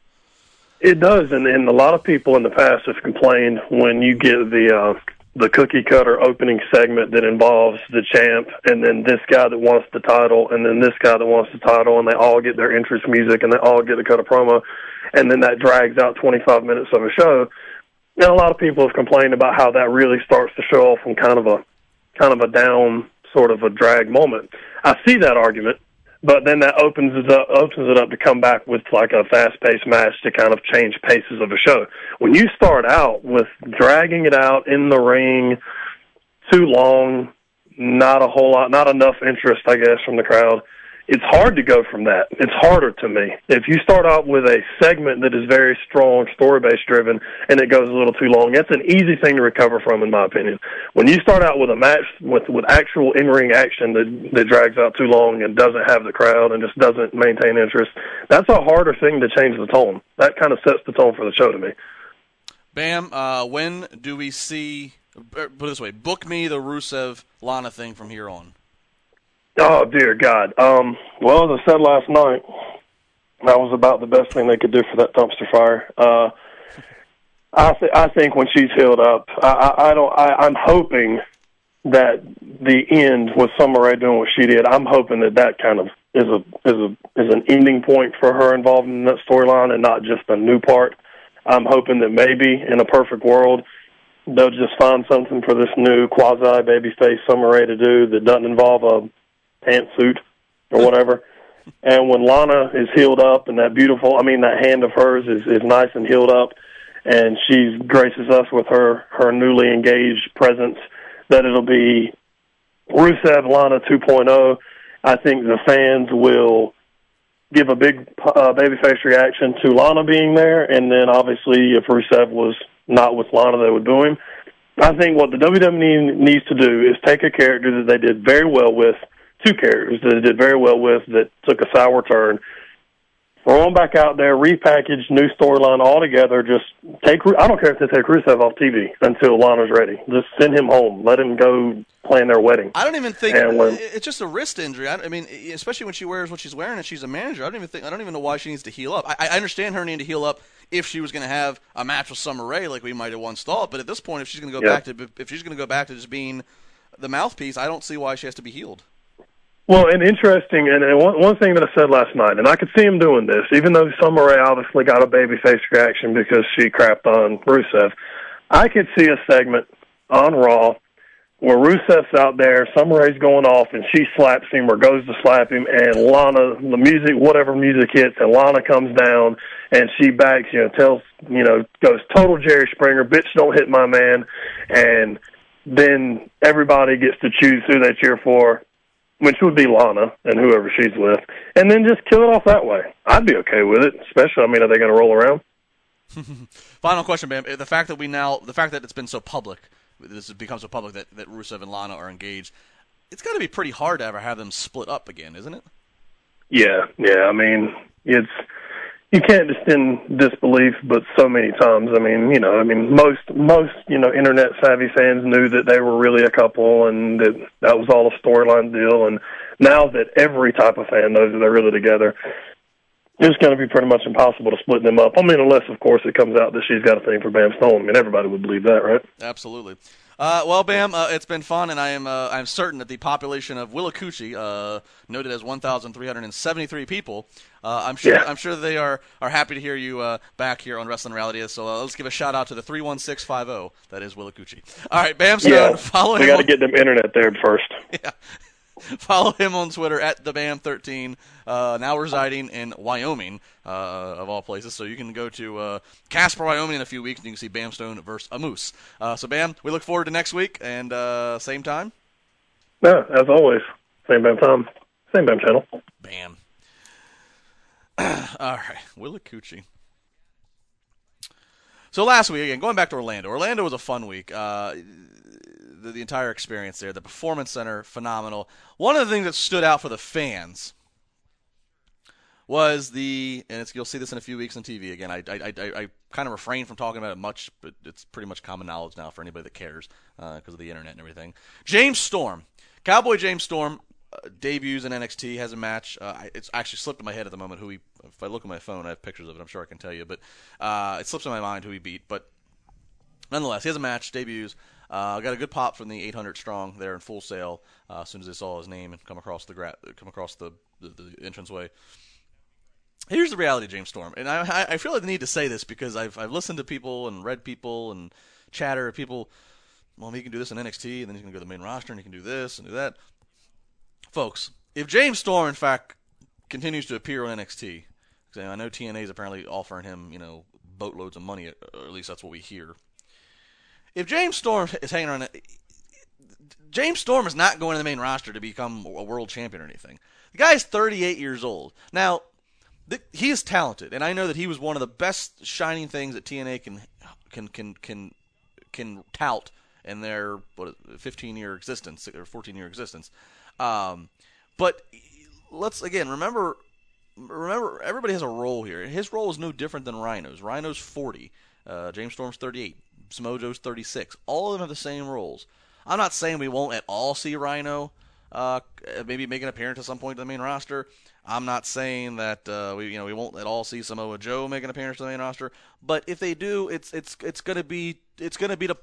It does, and and a lot of people in the past have complained when you get the uh, the cookie cutter opening segment that involves the champ and then this guy that wants the title and then this guy that wants the title, and they all get their entrance music and they all get to cut a promo, and then that drags out twenty-five minutes of a show. And a lot of people have complained about how that really starts the show off from kind of a kind of a down sort of a drag moment. I see that argument, but then that opens it up, opens it up to come back with like a fast-paced match to kind of change paces of a show. When you start out with dragging it out in the ring too long, not a whole lot, not enough interest, I guess, from the crowd, it's hard to go from that. It's harder to me. If you start out with a segment that is very strong, story-based driven, and it goes a little too long, that's an easy thing to recover from, in my opinion. When you start out with a match with, with actual in-ring action that, that drags out too long and doesn't have the crowd and just doesn't maintain interest, that's a harder thing to change the tone. That kind of sets the tone for the show to me. Bam, uh, when do we see, put it this way, book me the Rusev-Lana thing from here on? Oh, dear God. Um, well, as I said last night, that was about the best thing they could do for that dumpster fire. Uh, I, th- I think when she's healed up, I, I, I don't. I, I'm hoping that the end with Summer Rae doing what she did. I'm hoping that that kind of is a is a is an ending point for her involved in that storyline, and not just a new part. I'm hoping that maybe in a perfect world, they'll just find something for this new quasi babyface Summer Rae to do that doesn't involve a pantsuit or whatever. And when Lana is healed up and that beautiful, I mean, that hand of hers is, is nice and healed up, and she graces us with her, her newly engaged presence, that it'll be Rusev Lana two point oh. I think the fans will give a big uh, babyface reaction to Lana being there, and then obviously if Rusev was not with Lana, they would boo him. I think what the W W E needs to do is take a character that they did very well with, two characters that they did very well with that took a sour turn, throw them back out there, repackage, new storyline altogether. Just take, I don't care if they take Rusev off T V until Lana's ready. Just send him home. Let him go plan their wedding. I don't even think when, it's just a wrist injury. I, I mean, especially when she wears what she's wearing and she's a manager. I don't even think I don't even know why she needs to heal up. I, I understand her needing to heal up if she was going to have a match with Summer Rae like we might have once thought. But at this point, if she's going to go yeah. back to if she's going to go back to just being the mouthpiece, I don't see why she has to be healed. Well, and interesting, and, and one, one thing that I said last night, and I could see him doing this, even though Summer Rae obviously got a babyface reaction because she crapped on Rusev, I could see a segment on Raw where Rusev's out there, Summer Rae's going off, and she slaps him or goes to slap him, and Lana, the music, whatever music hits, and Lana comes down, and she backs, you know, tells, you know, goes total Jerry Springer, bitch, don't hit my man, and then everybody gets to choose who they cheer for, which would be Lana and whoever she's with, and then just kill it off that way. I'd be okay with it, especially, I mean, are they going to roll around? Final question, Bam. The fact that we now, the fact that it's been so public, this has become so public that, that Rusev and Lana are engaged, it's got to be pretty hard to ever have them split up again, isn't it? Yeah, yeah. I mean, it's you can't just in disbelief, but so many times. I mean, you know, I mean, most most you know, internet savvy fans knew that they were really a couple, and that that was all a storyline deal. And now that every type of fan knows that they're really together, it's going to be pretty much impossible to split them up. I mean, unless, of course, it comes out that she's got a thing for Bam Stone. I mean, everybody would believe that, right? Absolutely. Uh, well, Bam, uh, it's been fun, and I am uh, I'm certain that the population of Willacoochee, uh, noted as one thousand three hundred seventy-three people, uh, I'm sure Yeah. I'm sure they are, are happy to hear you uh, back here on Wrestling Reality. So uh, let's give a shout out to the three one six five zero. That is Willacoochee. All right, Bam Stone. Yeah, follow we him got to on- get them internet there first. Yeah. Follow him on Twitter at the Bam thirteen. Uh, now residing in Wyoming, uh, of all places. So you can go to uh, Casper, Wyoming in a few weeks, and you can see Bam Stone versus a moose. Uh, so Bam, we look forward to next week and uh, same time. Yeah, as always, same Bam time, same Bam channel. Bam. All right, Willacoochee. So last week, again, going back to Orlando. Orlando was a fun week. Uh, the, the entire experience there, the Performance Center, phenomenal. One of the things that stood out for the fans was the, and it's, you'll see this in a few weeks on T V again. I, I, I, I kind of refrain from talking about it much, but it's pretty much common knowledge now for anybody that cares because uh, of the internet and everything. James Storm, Cowboy James Storm, uh, debuts in N X T, has a match. Uh, it's actually slipped in my head at the moment who he. If I look at my phone, I have pictures of it. I'm sure I can tell you, but uh, it slips in my mind who he beat. But nonetheless, he has a match, debuts. Uh, got a good pop from the eight hundred strong there in Full Sail uh, as soon as they saw his name and come across the gra- come across the, the, the entranceway. Here's the reality of James Storm, and I, I feel like the need to say this because I've I've listened to people and read people and chatter people. Well, he can do this in N X T, and then he's going to go to the main roster, and he can do this and do that. Folks, if James Storm, in fact, continues to appear on N X T, because I know T N A is apparently offering him, you know, boatloads of money, or at least that's what we hear. If James Storm is hanging around, James Storm is not going to the main roster to become a world champion or anything. The guy is thirty-eight years old. Now, he is talented, and I know that he was one of the best shining things that T N A can can can can can tout in their what fifteen-year existence or fourteen-year existence. Um, but let's again remember remember everybody has a role here. His role is no different than Rhino's. Rhino's forty, uh, James Storm's thirty-eight, Samojo's thirty-six. All of them have the same roles. I'm not saying we won't at all see Rhino uh, maybe make an appearance at some point to the main roster. I'm not saying that uh, we, you know, we won't at all see Samoa Joe make an appearance to the main roster, but if they do, it's it's it's gonna be it's gonna be to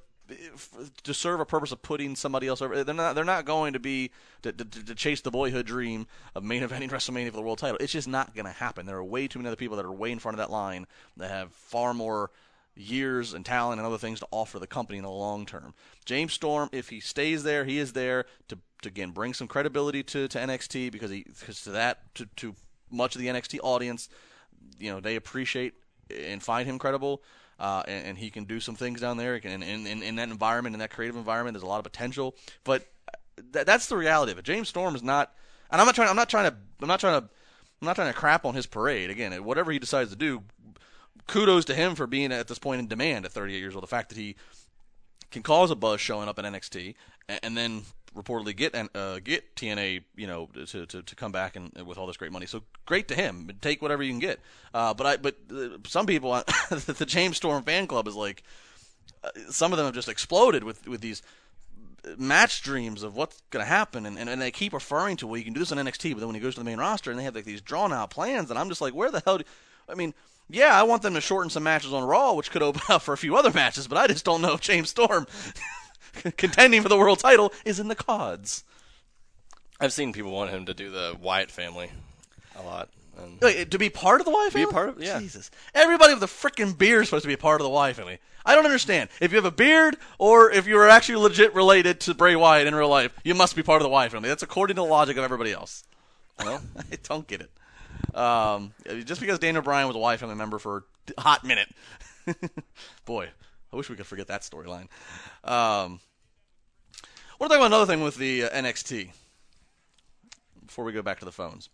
to serve a purpose of putting somebody else over. They're not they're not going to be to, to, to chase the boyhood dream of main eventing WrestleMania for the world title. It's just not gonna happen. There are way too many other people that are way in front of that line that have far more years and talent and other things to offer the company in the long term. James Storm, if he stays there, he is there to, to again bring some credibility to, to N X T because he because to that to, to much of the N X T audience, you know, they appreciate and find him credible, uh, and, and he can do some things down there. And in, in, in that environment, in that creative environment, there's a lot of potential. But th- that's the reality of it. James Storm is not, and I'm not trying. I'm not trying to. I'm not trying to. I'm not trying to crap on his parade. Again, whatever he decides to do, kudos to him for being at this point in demand at thirty-eight years old. The fact that he can cause a buzz showing up at N X T and, and then reportedly get uh, get T N A, you know, to, to, to come back and with all this great money. So great to him. Take whatever you can get. Uh, but I but uh, some people, the James Storm fan club is like, uh, some of them have just exploded with, with these match dreams of what's going to happen, and, and, and they keep referring to, well, you can do this on N X T, but then when he goes to the main roster and they have like these drawn out plans, and I'm just like, where the hell do I mean, yeah, I want them to shorten some matches on Raw, which could open up for a few other matches, but I just don't know if James Storm contending for the world title is in the cards. I've seen people want him to do the Wyatt family a lot. And Wait, to be part of the Y family? Be a part of yeah. Jesus. Everybody with a freaking beard is supposed to be a part of the Y family. I don't understand. If you have a beard or if you're actually legit related to Bray Wyatt in real life, you must be part of the Y family. That's according to the logic of everybody else. Well, I don't get it. Um, just because Daniel Bryan was a Y family member for a hot minute. Boy, I wish we could forget that storyline. Um, I want to talk about another thing with the uh, N X T before we go back to the phones.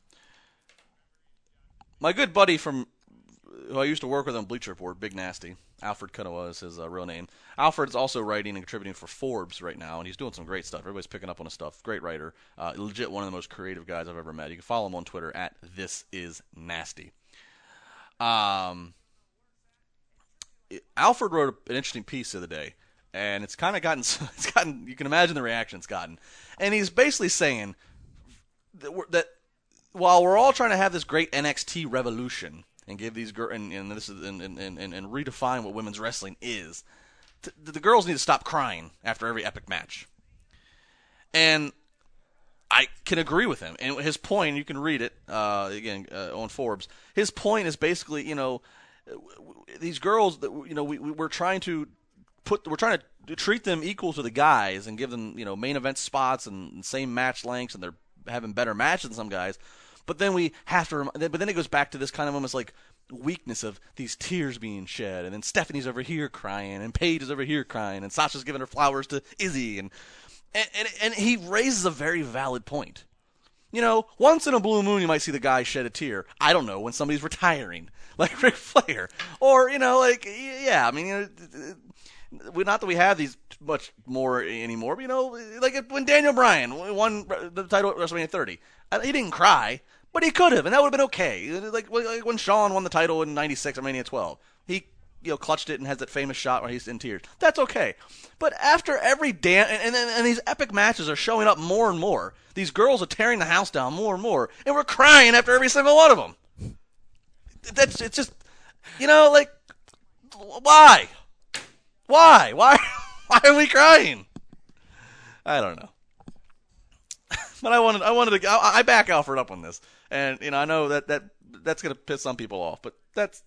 My good buddy from who I used to work with on Bleacher Report, Big Nasty, Alfred Kunawa is his uh, real name. Alfred's also writing and contributing for Forbes right now, and he's doing some great stuff. Everybody's picking up on his stuff. Great writer. Uh, legit one of the most creative guys I've ever met. You can follow him on Twitter at This Is Nasty. Um, it, Alfred wrote an interesting piece the other day, and it's kind of gotten, it's gotten, you can imagine the reaction it's gotten. And he's basically saying that, we're, that while we're all trying to have this great N X T revolution and give these girls and, and this is and, and, and, and redefine what women's wrestling is, t- the girls need to stop crying after every epic match. And I can agree with him. And his point, you can read it uh, again uh, on Forbes. His point is basically, you know, these girls that you know we, we we're trying to put we're trying to treat them equal to the guys and give them, you know, main event spots and same match lengths, and they're having better matches than some guys. But then we have to, but then it goes back to this kind of almost like weakness of these tears being shed, and then Stephanie's over here crying, and Paige is over here crying, and Sasha's giving her flowers to Izzy, and and and, and he raises a very valid point. You know, once in a blue moon you might see the guy shed a tear. I don't know, when somebody's retiring, like Ric Flair, or you know, like yeah, I mean, you know, not that we have these much more anymore, but you know, like when Daniel Bryan won the title at WrestleMania thirty, he didn't cry. But he could have, and that would have been okay. Like, like when Shawn won the title in ninety-six or Mania twelve. He, you know, clutched it and has that famous shot where he's in tears. That's okay. But after every damn... And, and, and these epic matches are showing up more and more. These girls are tearing the house down more and more. And we're crying after every single one of them. That's, it's just... You know, like... Why? Why? Why, why are we crying? I don't know. But I wanted, I wanted to, I, I back Alfred up on this, and you know, I know that that that's gonna piss some people off, but that's,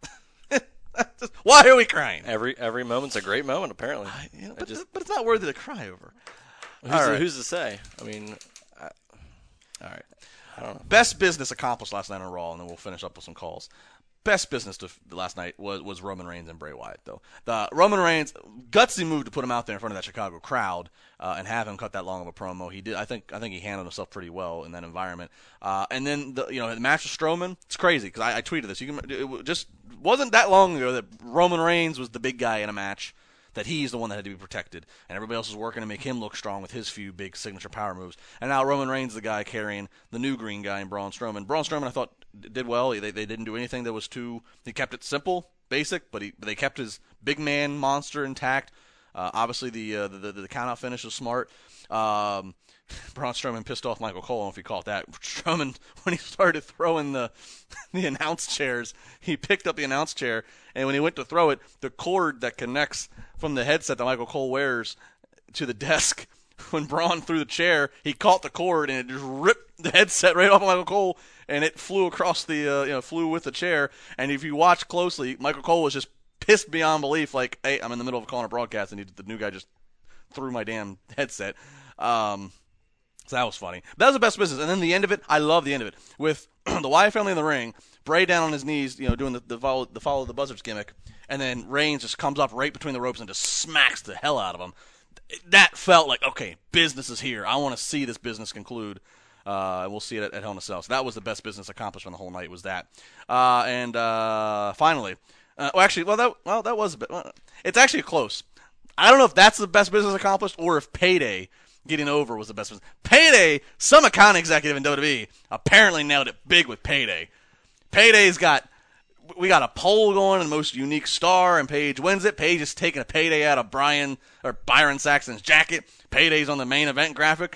that's just, why are we crying? Every every moment's a great moment, apparently. I, you know, but, just, but it's not worthy to cry over. Who's, All to, right. who's to say? I mean, I, all right. I don't know. Best business accomplished last night on Raw, and then we'll finish up with some calls. Best business to, last night was, was Roman Reigns and Bray Wyatt, though. The Roman Reigns, gutsy move to put him out there in front of that Chicago crowd uh, and have him cut that long of a promo. He did. I think. I think he handled himself pretty well in that environment. Uh, and then the you know the match with Strowman. It's crazy because I, I tweeted this. You can it just wasn't that long ago that Roman Reigns was the big guy in a match. That he's the one that had to be protected, and everybody else was working to make him look strong with his few big signature power moves. And now Roman Reigns is the guy carrying the new green guy in Braun Strowman. Braun Strowman, I thought, did well. They they didn't do anything that was too. They kept it simple, basic, but he they kept his big man monster intact. Uh, obviously, the, uh, the the the count out finish was smart. Um, Braun Strowman pissed off Michael Cole, I don't know if you caught that. Strowman, when he started throwing the the announce chairs, he picked up the announce chair, and when he went to throw it, the cord that connects from the headset that Michael Cole wears to the desk, when Braun threw the chair, he caught the cord, and it just ripped the headset right off of Michael Cole, and it flew across the, uh, you know, flew with the chair. And if you watch closely, Michael Cole was just pissed beyond belief, like, hey, I'm in the middle of calling a broadcast, and he, the new guy just threw my damn headset. Um... So that was funny. That was the best business. And then the end of it, I love the end of it. With the Wyatt family in the ring, Bray down on his knees, you know, doing the, the, follow, the follow the buzzards gimmick, and then Reigns just comes up right between the ropes and just smacks the hell out of him. That felt like, okay, business is here. I want to see this business conclude. Uh, we'll see it at, at Hell in a Cell. So that was the best business accomplishment the whole night, was that. Uh, and uh, finally, uh, well, actually, well, that well that was a bit. Well, it's actually close. I don't know if that's the best business accomplished or if Payday getting over was the best business. Payday, some account executive in W W E apparently nailed it big with Payday. Payday's got, we got a poll going on the most unique star, and Paige wins it. Paige is taking a Payday out of Brian or Byron Saxton's jacket. Payday's on the main event graphic.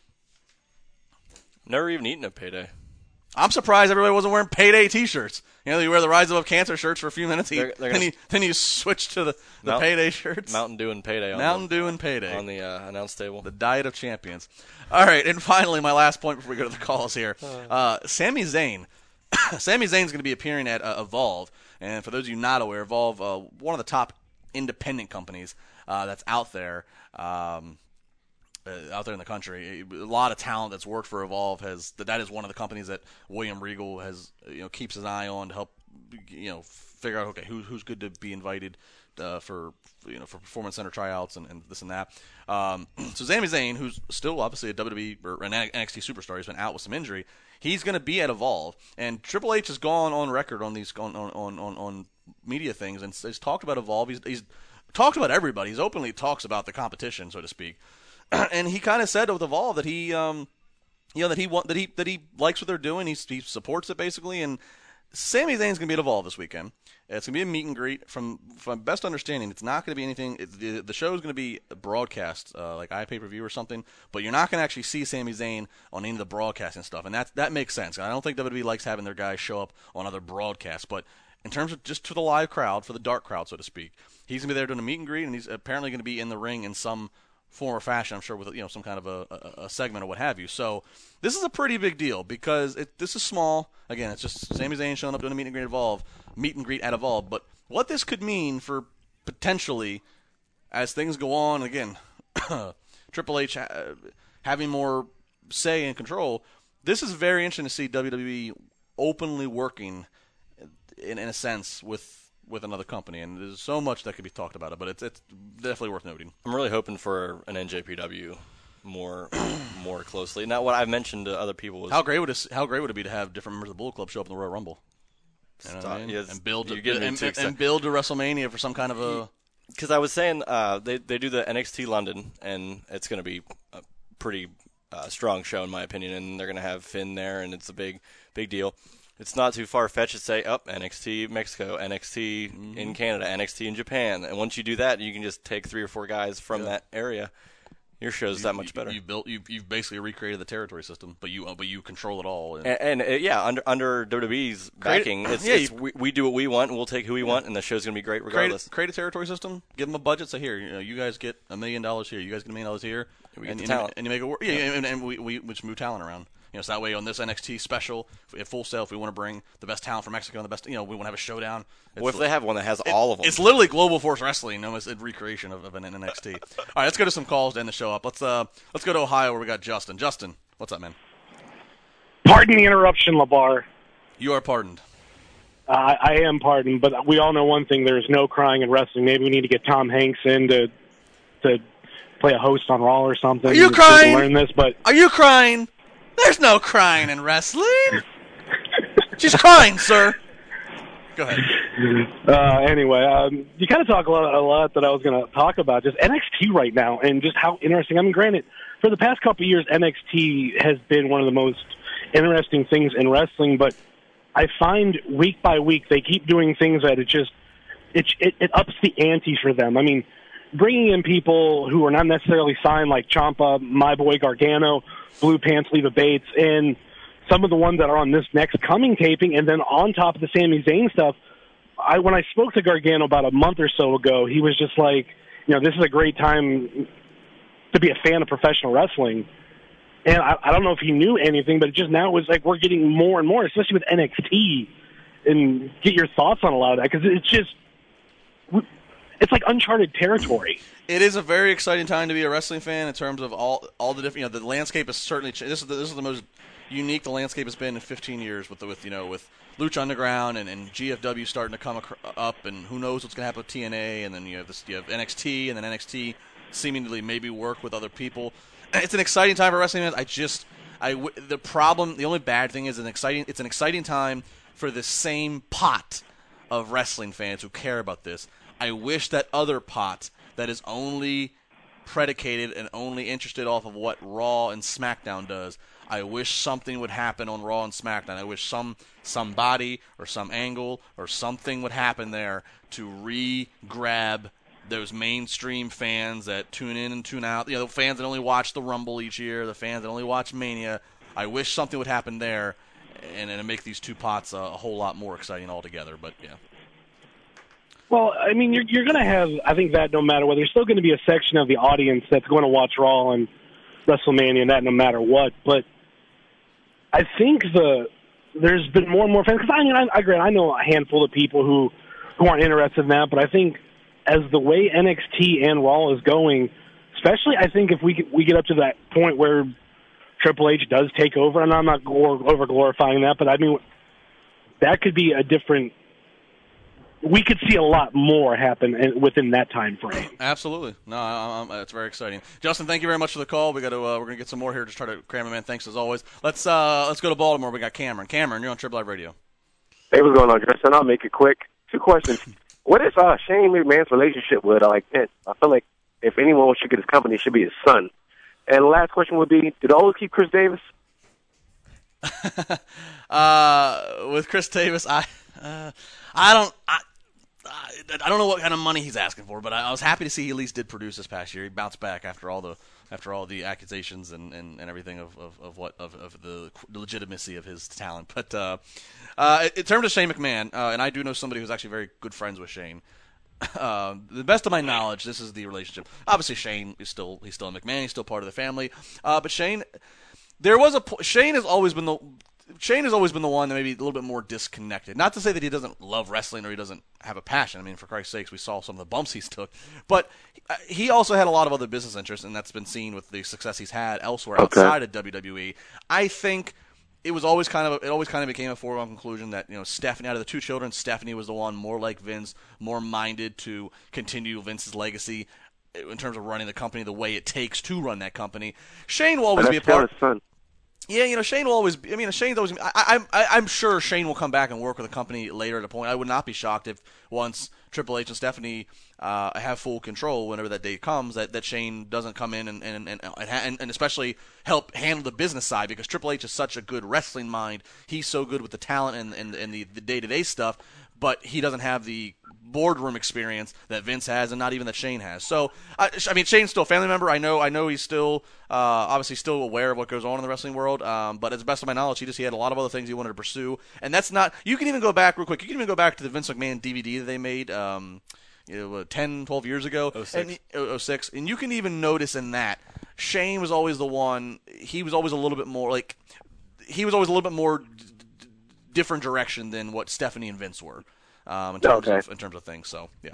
Never even eaten a Payday. I'm surprised everybody wasn't wearing Payday T-shirts. You know, you wear the Rise Above Cancer shirts for a few minutes, they're, they're then, you, then you switch to the, the Mount, Payday shirts. Mountain Dew and Payday. On Mountain the, Dew and Payday. On the uh, announce table. The diet of champions. All right, and finally, my last point before we go to the calls here. Uh, Sami Zayn, Sami Zayn's going to be appearing at uh, Evolve, and for those of you not aware, Evolve, uh, one of the top independent companies uh, that's out there, um, uh, out there in the country. A lot of talent that's worked for Evolve has that is one of the companies that William Regal has you know keeps his eye on to help you know figure out okay who, who's good to be invited uh, for you know for Performance Center tryouts and, and this and that. Um, so Sami Zayn, who's still obviously a W W E or an N X T superstar, he's been out with some injury. He's going to be at Evolve, and Triple H has gone on record on these on on on, on media things and he's talked about Evolve. He's, he's talked about everybody. He's openly talks about the competition, so to speak. And he kind of said with Evolve that he, um, you know, that he want that he that he likes what they're doing. He he supports it basically. And Sami Zayn's going to be at Evolve this weekend. It's going to be a meet and greet. From from best understanding, it's not going to be anything. It, the the show is going to be a broadcast, uh, like iPay-per-view or something. But you're not going to actually see Sami Zayn on any of the broadcasting stuff, and that that makes sense. I don't think W W E likes having their guys show up on other broadcasts, but in terms of just for the live crowd, for the dark crowd, so to speak, he's going to be there doing a meet and greet, and he's apparently going to be in the ring in some form or fashion, I'm sure, with you know some kind of a, a, a segment or what have you. So this is a pretty big deal because it, this is small. Again, it's just Sami Zayn showing up doing a meet and greet at Evolve, meet and greet at Evolve. But what this could mean for potentially, as things go on, again, Triple H uh, having more say and control, this is very interesting to see W W E openly working in, in a sense with with another company, and there's so much that could be talked about it, but it's it's definitely worth noting. I'm really hoping for an N J P W more more closely. Now, what I've mentioned to other people was how great would it how great would it be to have different members of the Bullet Club show up in the Royal Rumble, you know what I mean? Yes, and build you to, get me and, too and, and build to WrestleMania for some kind of a. Because I was saying uh, they they do the N X T London, and it's going to be a pretty uh, strong show in my opinion, and they're going to have Finn there, and it's a big big deal. It's not too far-fetched to say, oh, N X T Mexico, N X T mm-hmm. in Canada, N X T in Japan. And once you do that, you can just take three or four guys from yeah. that area. Your show's you, that much better. You built, you, you've basically recreated the territory system, but you but you control it all. And, and, and uh, yeah, under under W W E's backing, it's, yeah, it's, you, we, we do what we want, and we'll take who we yeah. want, and the show's going to be great regardless. Create, create a territory system, give them a budget, say, here, you know, you guys get a million dollars here, you guys get a million dollars here, we and, get and, talent. and you make it work. Yeah, yeah. And, and we, we just move talent around. You know, so that way on this N X T special, at Full Sail, if we want to bring the best talent from Mexico and the best, you know, we want to have a showdown. What if they have one that has it, all of them? It's literally Global Force Wrestling, no, it's a recreation of, of an N X T. All right, let's go to some calls to end the show up. Let's uh, let's go to Ohio where we got Justin. Justin, what's up, man? Pardon the interruption, LeBar. You are pardoned. Uh, I am pardoned, but we all know one thing: there's no crying in wrestling. Maybe we need to get Tom Hanks in to to play a host on Raw or something. Are you crying? Learn this, but are you crying? There's no crying in wrestling. She's crying, sir. Go ahead. Uh, anyway, um, you kind of talk a lot, a lot that I was going to talk about, just N X T right now, and just how interesting. I mean, granted, for the past couple of years, N X T has been one of the most interesting things in wrestling, but I find week by week they keep doing things that it just it it, it ups the ante for them. I mean, bringing in people who are not necessarily signed, like Ciampa, my boy Gargano, Blue Pants, Leva Bates, and some of the ones that are on this next coming taping, and then on top of the Sami Zayn stuff, I when I spoke to Gargano about a month or so ago, he was just like, you know, this is a great time to be a fan of professional wrestling. And I, I don't know if he knew anything, but it just now it was like we're getting more and more, especially with N X T, and get your thoughts on a lot of that, because it's just, it's like uncharted territory. It is a very exciting time to be a wrestling fan in terms of all all the different, you know, the landscape has certainly changed. This is the, this is the most unique the landscape has been in fifteen years with the, with you know with Lucha Underground and, and G F W starting to come up, and who knows what's going to happen with T N A, and then you have this you have N X T, and then N X T seemingly maybe work with other people. It's an exciting time for wrestling fans. I just I the problem the only bad thing is an exciting it's an exciting time for the same pot of wrestling fans who care about this. I wish that other pot that is only predicated and only interested off of what Raw and SmackDown does. I wish something would happen on Raw and SmackDown. I wish some somebody or some angle or something would happen there to re-grab those mainstream fans that tune in and tune out. You know, the fans that only watch the Rumble each year, the fans that only watch Mania. I wish something would happen there and, and make these two pots a, a whole lot more exciting altogether. But, yeah. Well, I mean, you're, you're going to have, I think that no matter what, there's still going to be a section of the audience that's going to watch Raw and WrestleMania and that no matter what. But I think the there's been more and more fans. Because I mean, I, I agree. I know a handful of people who who aren't interested in that, but I think as the way N X T and Raw is going, especially I think if we we get up to that point where Triple H does take over, and I'm not over glorifying that, but I mean that could be a different. We could see a lot more happen within that time frame. Absolutely, no, I, I, it's very exciting. Justin, thank you very much for the call. We got to uh, we're gonna get some more here. Just try to cram them in. Thanks as always. Let's uh, let's go to Baltimore. We got Cameron. Cameron, you're on Triple Live Radio. Hey, what's going on, Justin? I'll make it quick. Two questions. What is uh, Shane McMahon's relationship with uh, like Vince? I feel like if anyone should get his company, it should be his son. And the last question would be: did they always keep Chris Davis? uh, with Chris Davis, I uh, I don't. I, I don't know what kind of money he's asking for, but I was happy to see he at least did produce this past year. He bounced back after all the after all the accusations and, and, and everything of, of, of what of, of the legitimacy of his talent. But uh, uh, in terms of Shane McMahon, uh, and I do know somebody who's actually very good friends with Shane. Uh, the best of my knowledge, this is the relationship. Obviously, Shane is still he's still a McMahon. He's still part of the family. Uh, but Shane, there was a Shane has always been the. Shane has always been the one that maybe a little bit more disconnected. Not to say that he doesn't love wrestling or he doesn't have a passion. I mean, for Christ's sakes, we saw some of the bumps he's took. But he also had a lot of other business interests, and that's been seen with the success he's had elsewhere okay. outside of W W E. I think it was always kind of a, it always kind of became a foregone conclusion that, you know, Stephanie, out of the two children, Stephanie was the one more like Vince, more minded to continue Vince's legacy in terms of running the company the way it takes to run that company. Shane will always be a part. Son. Yeah, you know, Shane will always be, I mean, Shane's always, I, I, I'm sure Shane will come back and work with the company later at a point. I would not be shocked if once Triple H and Stephanie uh, have full control whenever that day comes, that, that Shane doesn't come in and and, and, and and especially help handle the business side, because Triple H is such a good wrestling mind. He's so good with the talent and, and, and the, the day-to-day stuff, but he doesn't have the boardroom experience that Vince has, and not even that Shane has. So, I, I mean, Shane's still a family member. I know, I know he's still, uh, obviously, still aware of what goes on in the wrestling world. Um, but as the best of my knowledge, he just he had a lot of other things he wanted to pursue, and that's not. You can even go back real quick. You can even go back to the Vince McMahon D V D that they made, um, you know, ten, twelve years ago, oh six. And, oh six, and you can even notice in that Shane was always the one. He was always a little bit more like he was always a little bit more d- d- different direction than what Stephanie and Vince were. Um, in terms okay. of in terms of things, so yeah.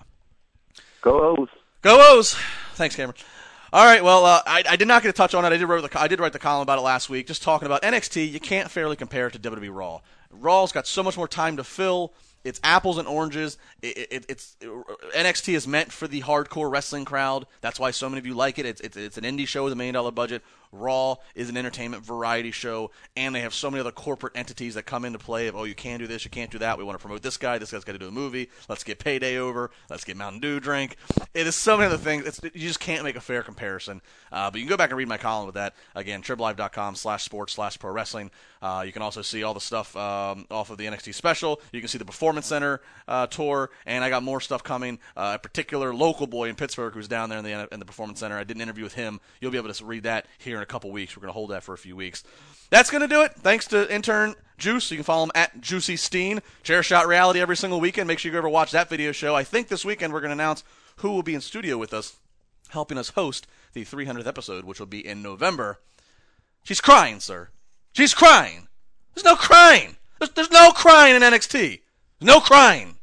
Go O's. Go O's. Thanks, Cameron. All right, well, uh, I, I did not get to touch on it. I did write the I did write the column about it last week, just talking about N X T. You can't fairly compare it to W W E Raw. Raw's got so much more time to fill. It's apples and oranges. It, it, it's it, N X T is meant for the hardcore wrestling crowd. That's why so many of you like it. It's it's, it's an indie show with a million dollar budget. Raw is an entertainment variety show, and they have so many other corporate entities that come into play of, oh, you can't do this, you can't do that, we want to promote this guy, this guy's got to do a movie, let's get Payday over, let's get Mountain Dew drink. It is so many other things. It's, you just can't make a fair comparison. Uh, but you can go back and read my column with that. Again, triblive.com slash sports slash pro wrestling. Uh, you can also see all the stuff um, off of the N X T special. You can see the Performance Center uh, tour, and I got more stuff coming. Uh, a particular local boy in Pittsburgh who's down there in the, in the Performance Center. I did an interview with him. You'll be able to read that here in a couple weeks. We're going to hold that for a few weeks. That's going to do it. Thanks to intern Juice. You can follow him at Juicy Steen. Chair Shot Reality every single weekend. Make sure you go over and watch that video show. I think this weekend we're going to announce who will be in studio with us, helping us host the three hundredth episode, which will be in November. She's crying, sir. She's crying. There's no crying. There's, there's no crying in N X T. There's no crying.